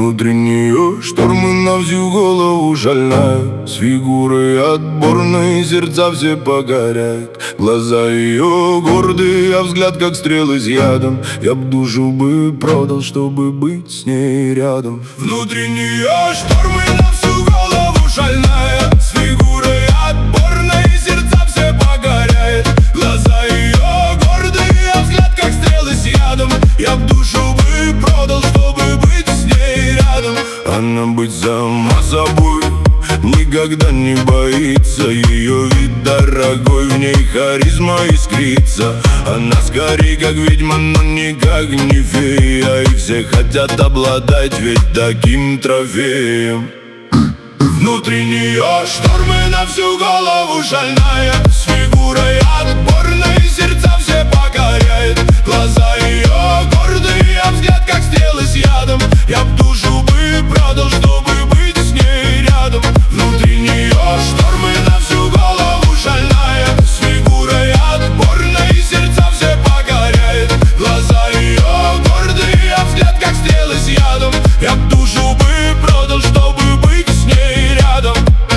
Внутри нее штормы на всю голову шальная, с фигурой отборной сердца все погорят. Глаза ее гордые, а взгляд как стрелы с ядом. Я б душу бы продал, чтобы быть с ней рядом. Внутри нее штормы на всю голову шальная, с фигурой отборной сердца все погорят. Глаза ее гордые, а взгляд как стрелы с ядом. Я б душу бы продал, чтобы быть с ней рядом. Она быть сама собой, никогда не боится. Ее вид дорогой, в ней харизма искрится. Она скорее как ведьма, но никак не фея. И все хотят обладать ведь таким трофеем. Внутри нее штормы на всю голову шальная, с фигурой отборной сердца все покоряет. Глаза ее гордые, а взгляд как стрелы с ядом. Я б душу бы продал, чтобы быть с ней рядом. Внутри нее штормы на всю голову шальная, с фигурой отборной сердца все покоряет. Глаза ее гордые, а взгляд как стрелы с ядом. Я б душу бы продал, чтобы быть с ней рядом.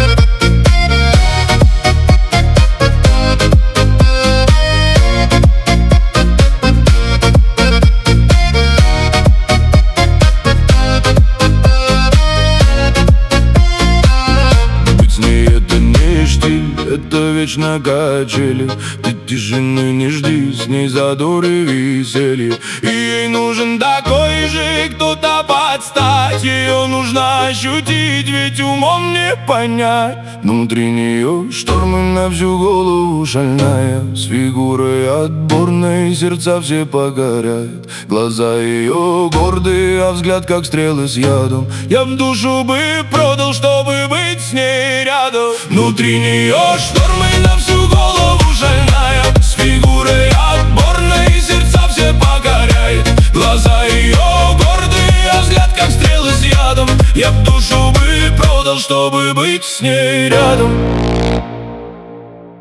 Это вечно качели, ты тишины не жди, с ней задор и веселье. И ей нужен такой же кто-то под стать. Ее нужно ощутить, ведь умом не понять. Внутри нее штормы на всю голову шальная, с фигурой отборной сердца все погорят. Глаза ее гордые, а взгляд как стрелы с ядом. Я б душу бы продал, чтобы быть с ней рядом. Внутри нее штормы на всю голову шальная, с фигурой отборной сердца все покоряет. Глаза ее гордые, а взгляд как стрелы с ядом. Я б душу бы продал, чтобы быть с ней рядом.